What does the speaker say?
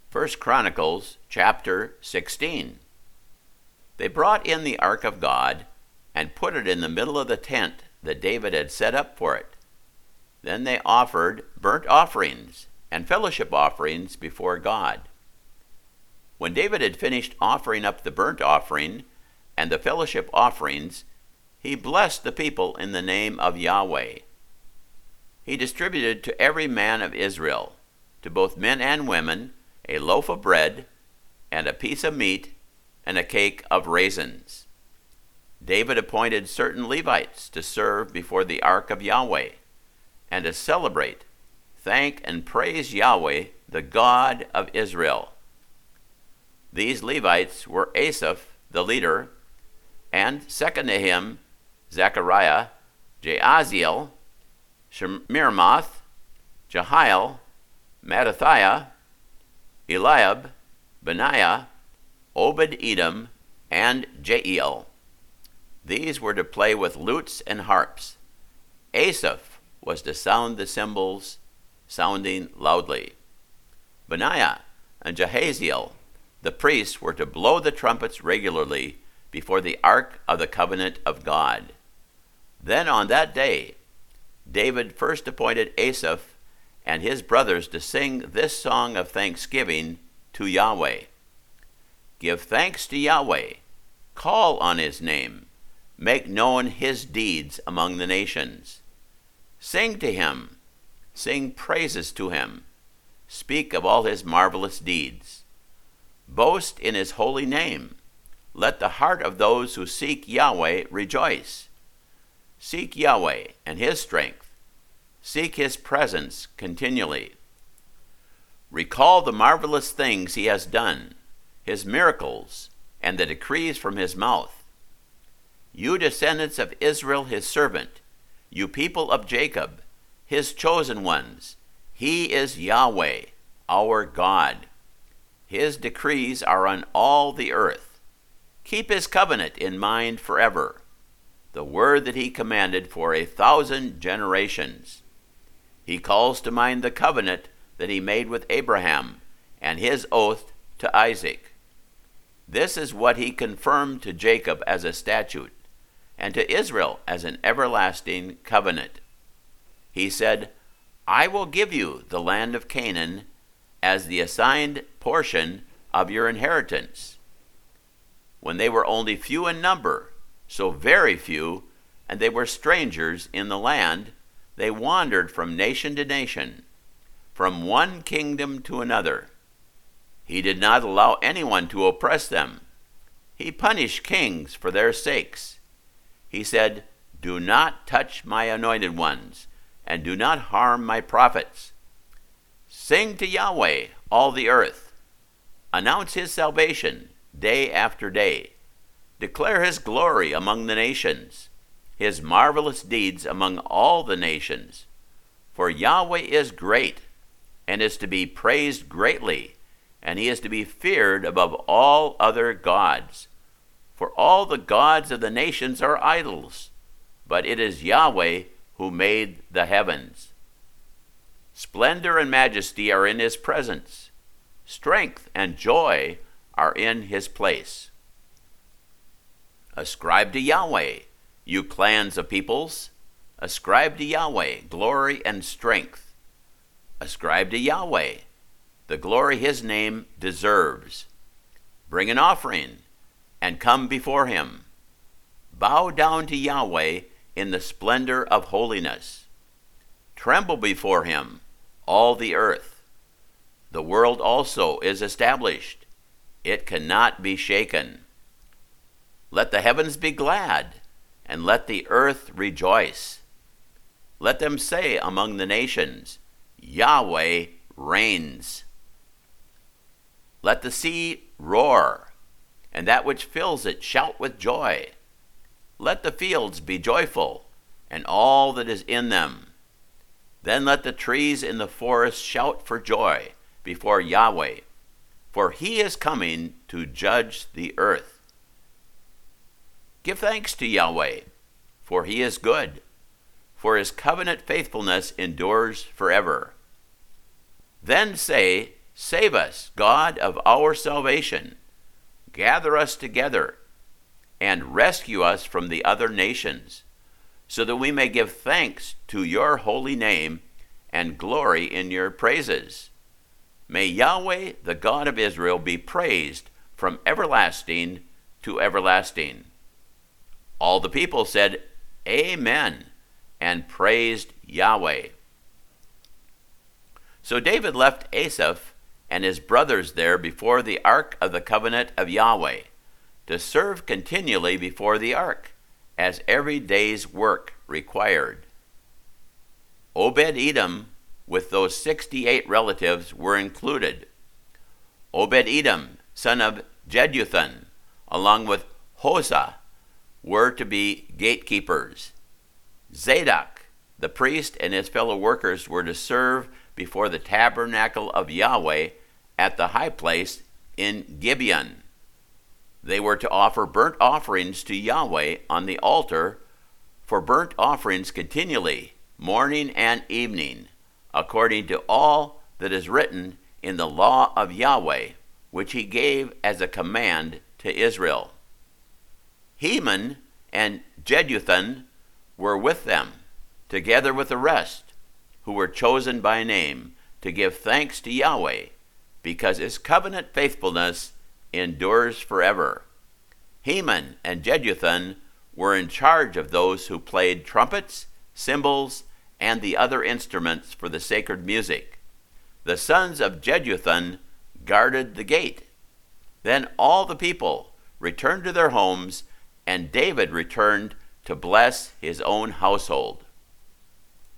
1 Chronicles chapter 16. They brought in the ark of God and put it in the middle of the tent that David had set up for it. Then they offered burnt offerings and fellowship offerings before God. When David had finished offering up the burnt offering and the fellowship offerings, he blessed the people in the name of Yahweh. He distributed to every man of Israel, to both men and women, a loaf of bread and a piece of meat and a cake of raisins. David appointed certain Levites to serve before the ark of Yahweh and to celebrate, thank, and praise Yahweh, the God of Israel. These Levites were Asaph, the leader, and second to him, Zechariah, Jaaziel, Shemiramoth, Jehiel, Mattithiah, Eliab, Benaiah, Obed-Edom, and Jeiel. These were to play with lutes and harps. Asaph was to sound the cymbals, sounding loudly. Benaiah and Jahaziel, the priests, were to blow the trumpets regularly before the ark of the covenant of God. Then on that day, David first appointed Asaph and his brothers to sing this song of thanksgiving to Yahweh. Give thanks to Yahweh, call on his name, make known his deeds among the nations. Sing to him, sing praises to him, speak of all his marvelous deeds. Boast in his holy name. Let the heart of those who seek Yahweh rejoice. Seek Yahweh and his strength. Seek his presence continually. Recall the marvelous things he has done, his miracles, and the decrees from his mouth. You descendants of Israel, his servant, you people of Jacob, his chosen ones, he is Yahweh, our God. His decrees are on all the earth. Keep his covenant in mind forever, the word that he commanded for 1,000 generations. He calls to mind the covenant that he made with Abraham and his oath to Isaac. This is what he confirmed to Jacob as a statute, and to Israel as an everlasting covenant. He said, I will give you the land of Canaan as the assigned portion of your inheritance. When they were only few in number, so very few, and they were strangers in the land, they wandered from nation to nation, from one kingdom to another. He did not allow anyone to oppress them. He punished kings for their sakes. He said, do not touch my anointed ones, and do not harm my prophets. Sing to Yahweh, all the earth. Announce his salvation day after day. Declare his glory among the nations, his marvelous deeds among all the nations. For Yahweh is great, and is to be praised greatly, and he is to be feared above all other gods. For all the gods of the nations are idols, but it is Yahweh who made the heavens. Splendor and majesty are in his presence. Strength and joy are in his place. Ascribe to Yahweh, you clans of peoples. Ascribe to Yahweh glory and strength. Ascribe to Yahweh the glory his name deserves. Bring an offering and come before him. Bow down to Yahweh in the splendor of holiness. Tremble before him, all the earth. The world also is established. It cannot be shaken. Let the heavens be glad, and let the earth rejoice. Let them say among the nations, Yahweh reigns. Let the sea roar, and that which fills it shout with joy. Let the fields be joyful, and all that is in them. Then let the trees in the forest shout for joy before Yahweh, for he is coming to judge the earth. Give thanks to Yahweh, for he is good, for his covenant faithfulness endures forever. Then say, Save us, God of our salvation. Gather us together and rescue us from the other nations, so that we may give thanks to your holy name and glory in your praises. May Yahweh, the God of Israel, be praised from everlasting to everlasting." All the people said, "Amen," and praised Yahweh. So David left Asaph and his brothers there before the ark of the covenant of Yahweh, to serve continually before the ark, as every day's work required. Obed-Edom, with those 68 relatives, were included. Obed-Edom, son of Jeduthun, along with Hosah, were to be gatekeepers. Zadok, the priest, and his fellow workers were to serve before the tabernacle of Yahweh at the high place in Gibeon. They were to offer burnt offerings to Yahweh on the altar for burnt offerings continually, morning and evening, according to all that is written in the law of Yahweh, which he gave as a command to Israel. Heman and Jeduthun were with them, together with the rest, who were chosen by name, to give thanks to Yahweh, because his covenant faithfulness endures forever. Heman and Jeduthun were in charge of those who played trumpets, cymbals, and the other instruments for the sacred music. The sons of Jeduthun guarded the gate. Then all the people returned to their homes, and David returned to bless his own household.